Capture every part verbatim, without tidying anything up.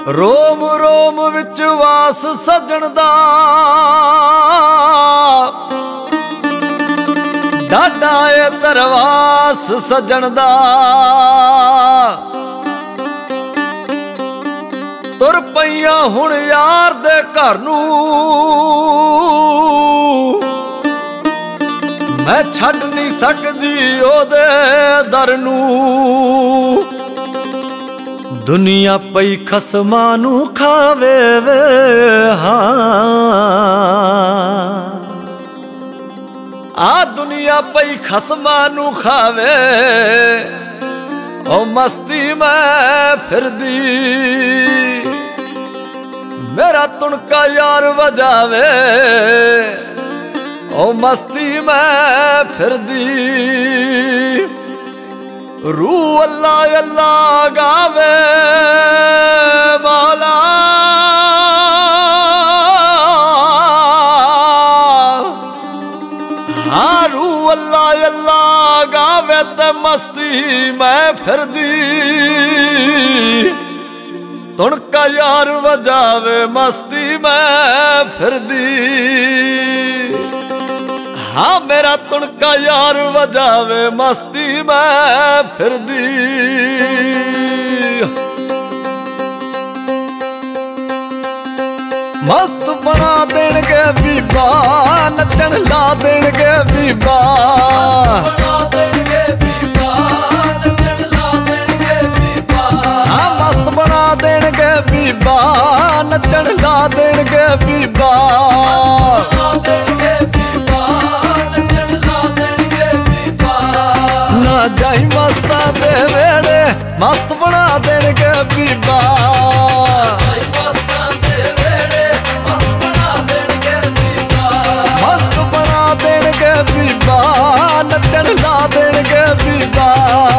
रोम रोम विच वास सजण दा डाडा ए तरवास सजण दा। तुर पईयां हुण यार दे घर नूं मैं छड्ड नहीं सकदी ओदे दर नूं। दुनिया पई खसमां नूं खावे वे हाँ आ दुनिया पई खसमां नूं खावे ओ मस्ती मैं फिरदी। मेरा तुणका यार वजावे ओ मस्ती मैं फिरदी। रू अल्लाह अल्लाह गावे मौला हाँ रू अल्लाह अल्लाह गावे ते मस्ती मैं फिरदी। तुणका यार वजावे मस्ती मैं फिरदी। हाँ मेरा तुणका यार वजावे मस्ती मैं फिरदी। मस्त बना देणगे बीबा नचण ला देणगे बीबा। हाँ मस्त बना देणगे बीबा नचण ला देणगे बीबा। जाई मस्ता दे वेड़े मस्त बना देणगे बीबा। मस्त बना देणगे बीबा नचण ला देणगे बीबा।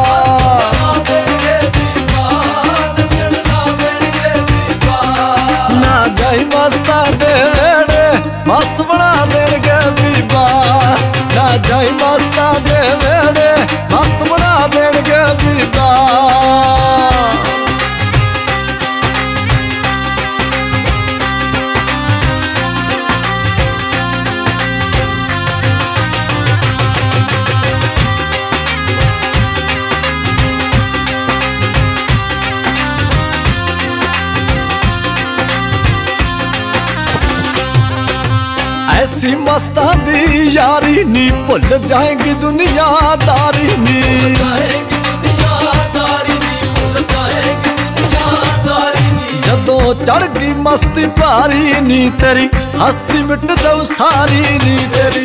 ना जाई मस्ता दे वेड़े मस्त बना देणगे बीबा। ना जाई मस्ता दे वेड़े मस्त बना देणगे बीबा। ऐसी मस्तां दी यारी नी भुल जाएगी दुनियादारी नी। जदों चढ़ गई मस्ती भारी नी तेरी हस्ती मिट जाऊ सारी नी तेरी।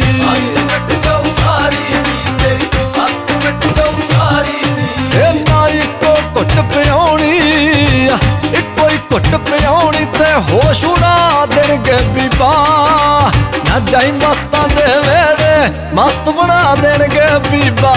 ना इको घुट पियाउणी इको ही घुट पियाउणी ते होश उड़ा देणगे बीबा। ना जाई मस्तां दे वेड़े मस्त बना देणगे बीबा।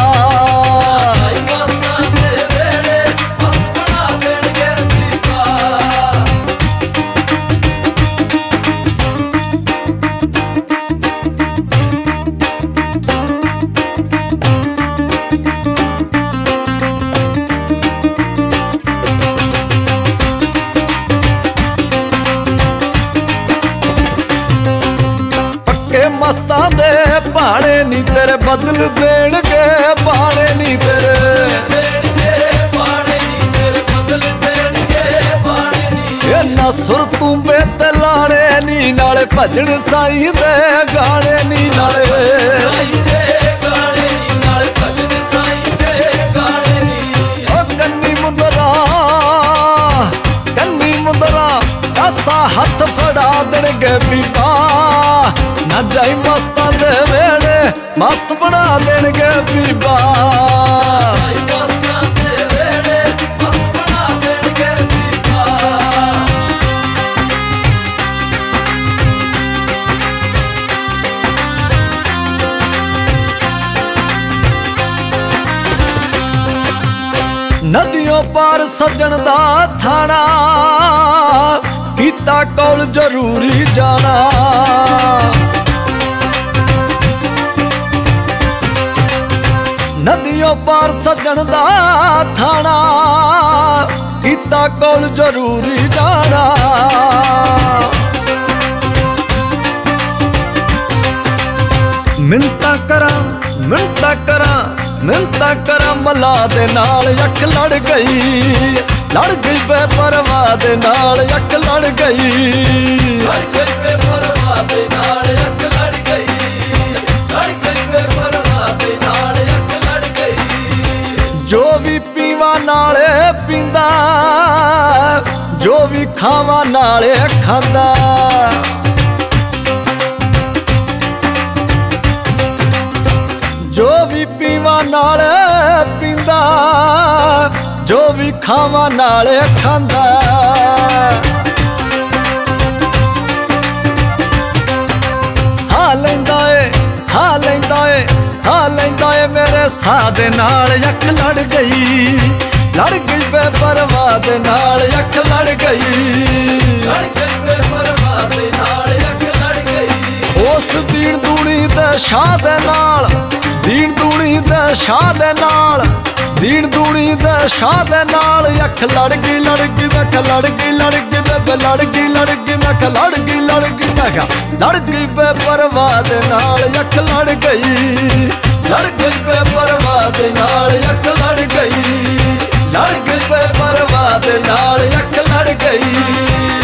मस्तां दे भाड़े नी तेरे बदल देणगे बाणे नी तेरे। ए ना सुर तू बेते लाणे नी नाले भजन साईं दे गाने नी नाले। ओ कन्नी मुंदरा कन्नी मुंदरा कासा हथ फड़ा देणगे बीबा। ना जाई मस्तां दे वेड़े मस्त बना देणगे बीबा। नदियों पार सजण दा थाना कीता कोल जरूरी जाना। नदियों पार सजण दा थाना कीता मुंडा कोल जरूरी जाना। मिन्नतां करा मिन्नतां करा मिन्नतां करा मला दे नाल अख लड़ गई, लड़ गई बेपरवाह दे नाल अख लड़ गई, लड़ गई बेपरवाह दे नाल अख लड़ गई, लड़ गई बेपरवाह दे नाल अख लड़ गई। जो भी पीवा नाले पींदा, जो भी खावा नाले खांदा, जो भी पीवा नाले पींदा, जो भी खावा नाले खांदा। साह लैंदा ए साह लैंदा ए साह लैंदा ए मेरे साह दे नाल अख लड़ गई, लड़ गई बेपरवाह दे नाल अख लड़ गई, लड़ गई बेपरवाह दे नाल अख लड़ गई। उस दीन दूनी दे शाह दे नाल, दीन दूनी दे शाह दे नाल, दीन दूनी दे शाह दे नाल अख लड़ गई, लड़ गई मैं ख लड़ गई, लड़ गई बेबे लड़ गई, लड़ गई मैं ख लड़ गई, लड़ गई मैं ख लड़ गई बेपरवाह दे नाल अख लड़ गई, लड़ गई बेपरवाह दे नाल अख लड़ गई, लड़ गई बेपरवाह दे नाल अख लड़ गई।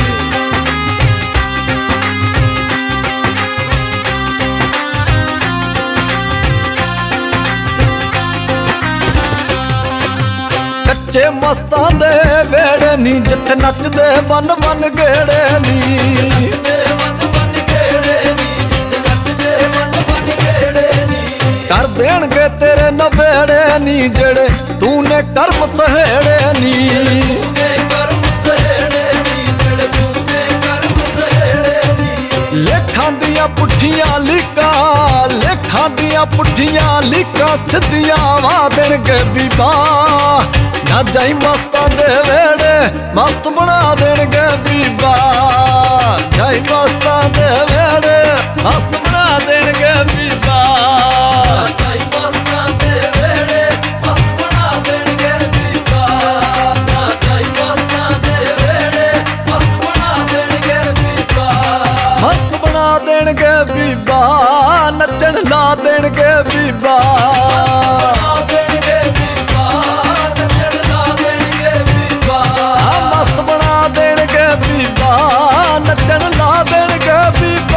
कच्चे मस्तां दे वेड़े नी, जिथे नचदे बन बन गेड़े नी, कर देणगे तेरे नवेड़े नी, जेड़े तूने कर्म सहेड़े नी, लेखां दियां पुठियां लीकां, लेखां दियां पुठियां लीकां सिद्धियां वा देणगे बीबा। ना जाई मस्तां दे वेड़े मस्त बना देणगे बीबा, जाई मस्तां दे वेड़े मस्त बना देणगे बीबा, जाई मस्तां दे वेड़े मस्त बना देणगे बीबा, जाई मस्तां दे वेड़े मस्त बना देणगे बीबा, मस्त बना देणगे बीबा, नचण ला देणगे बीबा, नचण ला देणगे बीबा,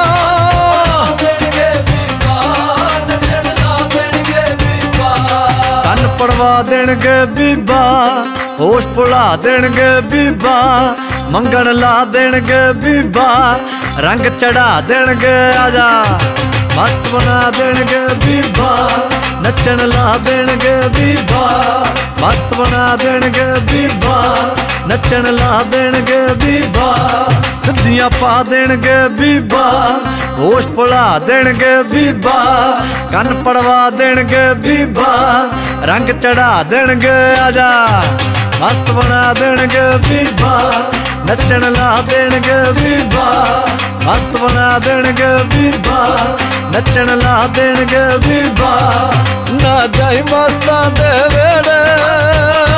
नचण ला देणगे बीबा, तन पड़वा देणगे बीबा, होश भुला देणगे बीबा, मंगण ला देणगे बीबा, रंग चढ़ा देणगे आजा, मस्त बना देणगे बीबा, नचण ला देणगे बीबा, मस्त बना देणगे बीबा, नचण ला देणगे बीबा, सिद्धियां पा देणगे बीबा, होश भुला देणगे बीबा, कन पड़वा देणगे बीबा, रंग चढ़ा देणगे आजा, मस्त बना देणगे बीबा, नचण ला देणगे बीबा, मस्त बना देणगे बीबा, नचण ला देणगे बीबा। ना जाई मस्तां दे वेड़े